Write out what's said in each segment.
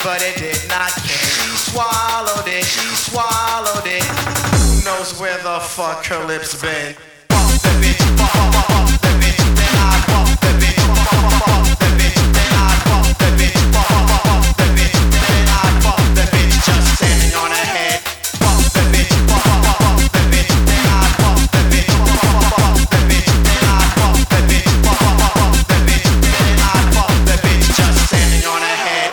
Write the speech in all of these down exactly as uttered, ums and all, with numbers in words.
but it did not kill. She swallowed it, she swallowed it. Who knows where the fuck her lips been? Fuck the bitch, fuck, fuck, fuck the bitch, then I fuck the bitch, fuck, fuck, fuck the bitch, then I fuck the bitch, fuck, fuck, fuck the bitch, then I fuck the bitch, just standing on her head. Fuck the bitch, fuck, fuck, fuck the bitch, then I fuck the bitch, fuck, fuck, fuck the bitch, then I fuck the bitch, fuck, fuck, fuck the bitch, then I fuck the bitch, just standing on her head.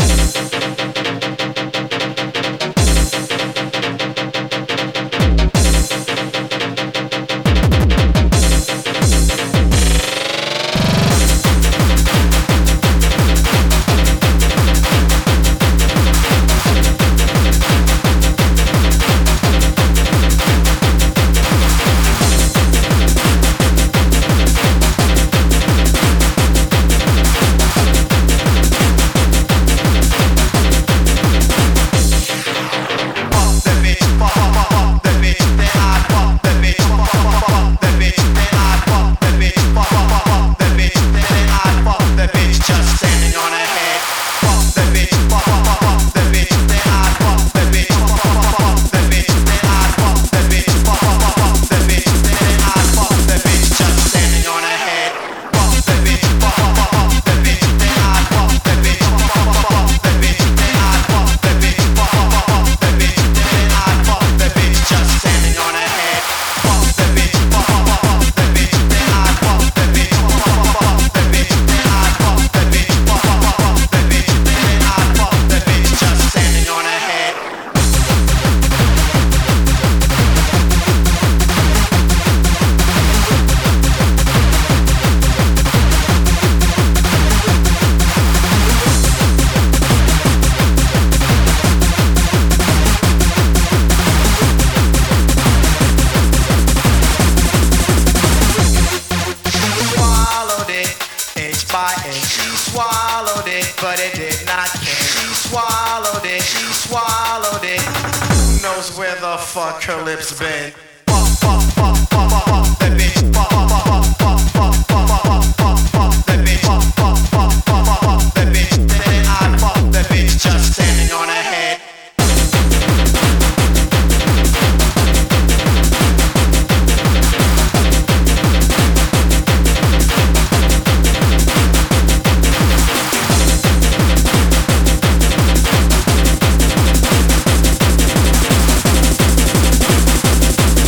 But it did not kill. She swallowed it, she swallowed it. Who knows where the fuck her lips been? Fuck, fuck, fuck, fuck, fuck, fuck the bitch. Fuck, fuck, fuck, fuck, fuck, fuck, fuck, fuck, fuck the bitch. Fuck, fuck, fuck, fuck, fuck, fuck the bitch. Then I fuck the bitch, just standing on her head.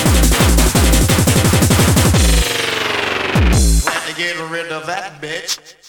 Get rid of that bitch.